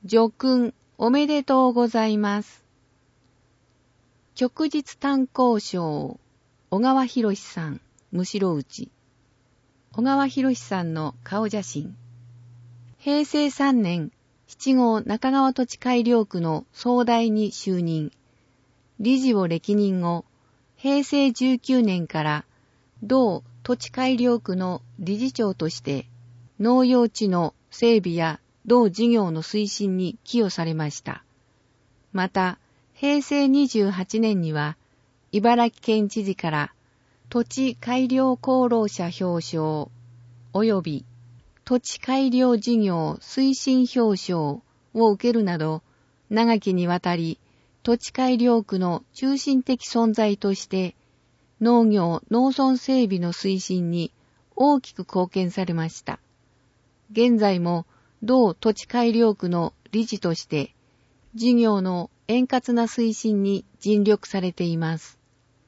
叙勲おめでとうございます。旭日炭鉱商、小川博さん、むしろ打ち。小川博さんの顔写真。平成3年、7号中川土地改良区の総代に就任。理事を歴任後、平成19年から同土地改良区の理事長として農用地の整備や同事業の推進に寄与されました。また、平成28年には茨城県知事から土地改良功労者表彰及び土地改良事業推進表彰を受けるなど、長きにわたり土地改良区の中心的存在として農業・農村整備の推進に大きく貢献されました。現在も同土地改良区の理事として事業の円滑な推進に尽力されています。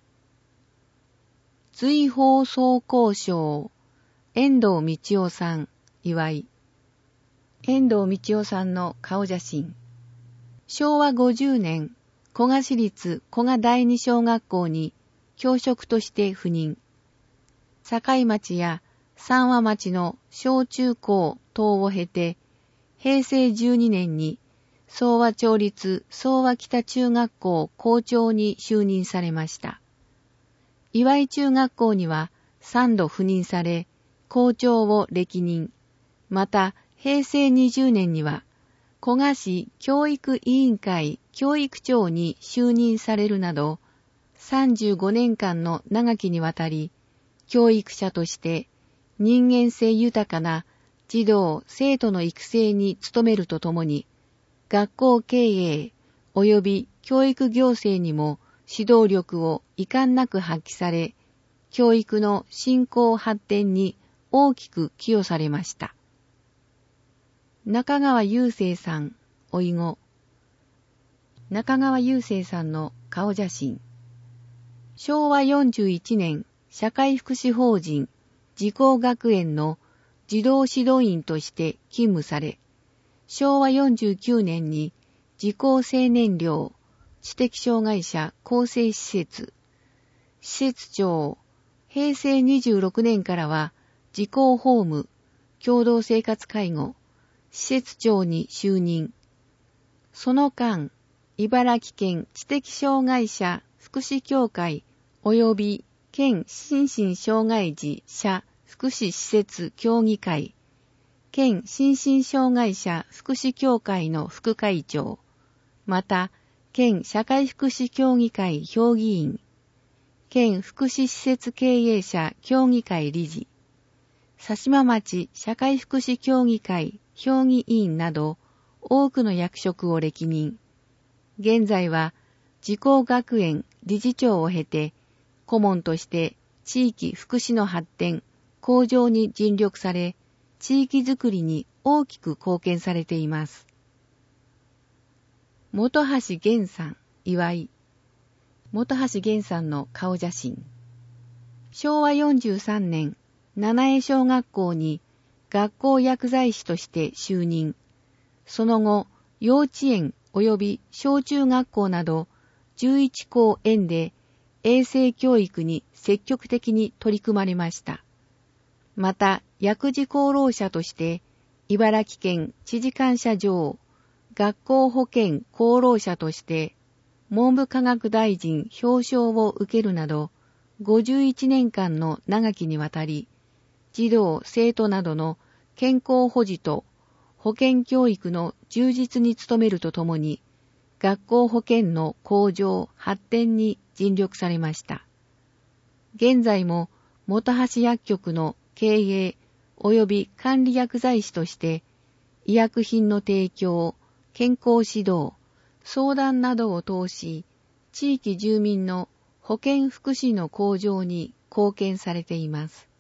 瑞宝総工賞、遠藤道夫さん、祝い。遠藤道夫さんの顔写真。昭和50年、古賀市立古賀第二小学校に教職として赴任。境町や三和町の小中高等を経て、平成12年に総和町立総和北中学校校長に就任されました。岩井中学校には3度赴任され、校長を歴任。また、平成20年には、古賀市教育委員会教育長に就任されるなど、35年間の長きにわたり、教育者として人間性豊かな児童・生徒の育成に努めるとともに、学校経営及び教育行政にも指導力を遺憾なく発揮され、教育の振興発展に大きく寄与されました。中川雄生さん、おいご。中川雄生さんの顔写真。昭和41年、社会福祉法人自公学園の児童指導員として勤務され、昭和49年に自公青年寮知的障害者更生施設、施設長、平成26年からは自公ホーム、共同生活介護、施設長に就任。その間、茨城県知的障害者福祉協会及び県心身障害児者福祉施設協議会、県心身障害者福祉協会の副会長、また、県社会福祉協議会評議員、県福祉施設経営者協議会理事、佐島町社会福祉協議会評議員など多くの役職を歴任。現在は自公学園理事長を経て顧問として地域福祉の発展、向上に尽力され、地域づくりに大きく貢献されています。本橋源さん、祝い。本橋源さんの顔写真。昭和43年、七重小学校に学校薬剤師として就任。その後、幼稚園及び小中学校など11校園で衛生教育に積極的に取り組まれました。また、薬事功労者として茨城県知事感謝状、学校保健功労者として文部科学大臣表彰を受けるなど51年間の長きにわたり、児童・生徒などの健康保持と保健教育の充実に努めるとともに、学校保健の向上・発展に尽力されました。現在も本橋薬局の経営及び管理薬剤師として、医薬品の提供、健康指導、相談などを通し、地域住民の保健福祉の向上に貢献されています。